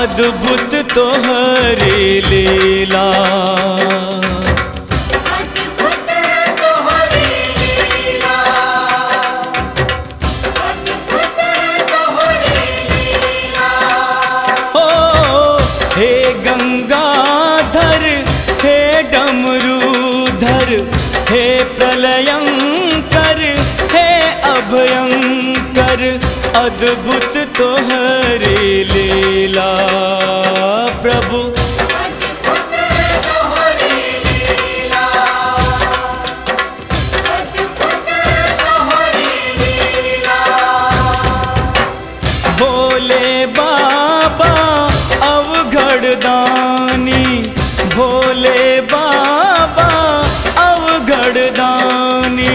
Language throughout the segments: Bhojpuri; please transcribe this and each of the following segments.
अद्भुत तोहरी लीला। अद्भुत तोहरी लीला, अद्भुत तोहरी लीला। ओ हे गंगाधर, हे डमरूधर, हे प्रलयंकर, हे अभयंकर, अद्भुत तोहरी लीला प्रभु। अद्भुत तोहरी लीला, अद्भुत तोहरी लीला। भोले बाबा अवघड़ दानी, भोले बाबा अवघड़ दानी।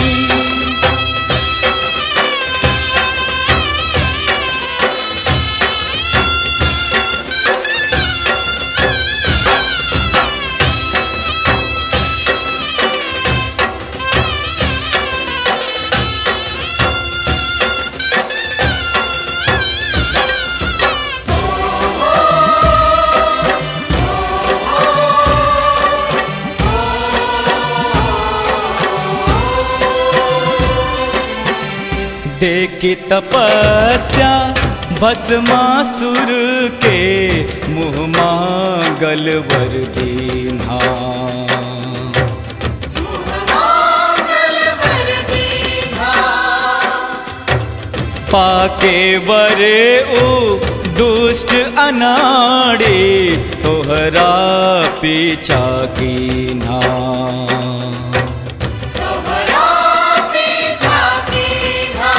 देखी तपस्या भस्मासुर के, मुँह मांगल वर दीन्हा। मंगल वर दीन्हा, पाके वर उ दुष्ट अनाड़ी, तोहरा पीछा कीन्हा। तोहरा पीछा कीन्हा।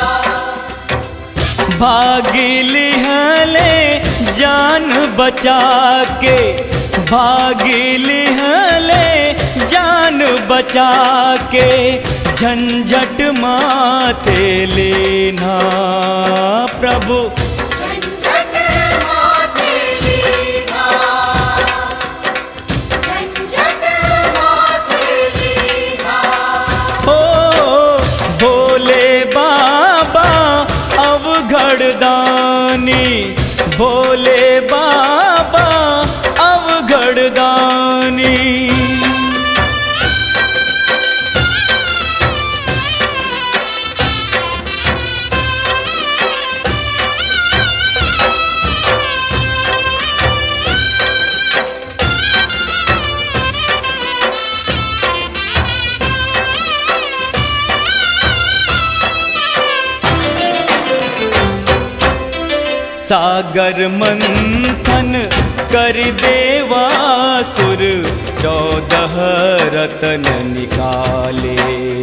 भागिली हले जान बचा के, भागिली हले जान बचा के, झंझट माथे लेना प्रभु। झंझट माथे लीना, झंझट माथे लीना। ओ भोले बाबा अवघड़ दानी, भोले बाबा अवघड़ दानी। सागर मंथन कर देवासुर, 14 रतन निकाले।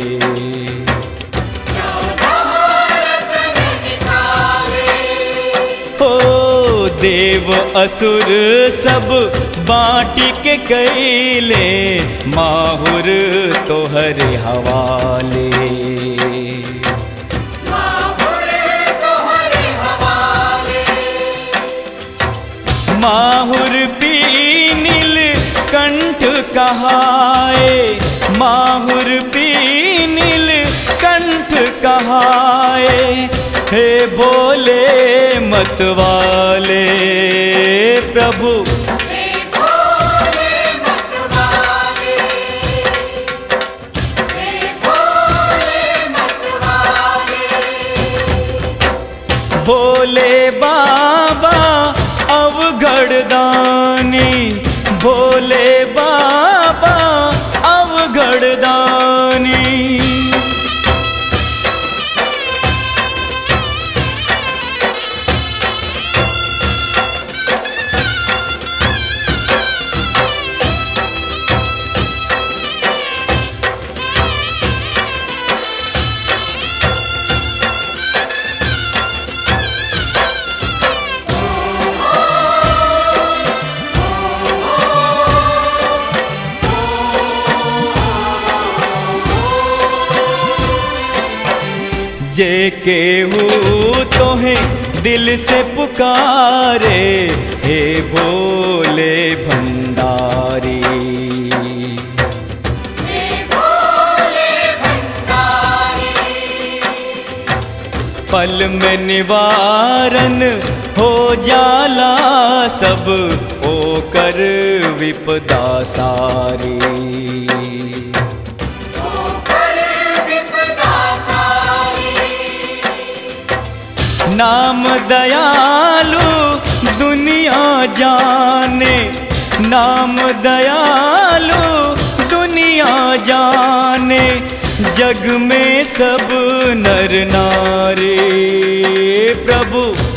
14 रतन निकाले। हो देव असुर सब बाटी के कैले, माहुर तोहरे हवाले। माहुर पी नील कंठ कहाए, माहुर पी नील कंठ कहाए। हे भोले मतवाले प्रभु, हे भोले मतवाले, हे भोले मतवाले। भोले बाबा अवघड़ दानी, भोले बाबा अवघड़ दानी। जे केहू तोहे दिल से पुकारे, हे भोले भंडारी। हे भोले भंडारी। पल में निवारन हो जाला सब ओकर विपदा सारी। ऊपर विपदा सारी। नाम दयालु दुनिया जाने, नाम दयालु दुनिया जाने, जग में सब नर नारी। प्रभु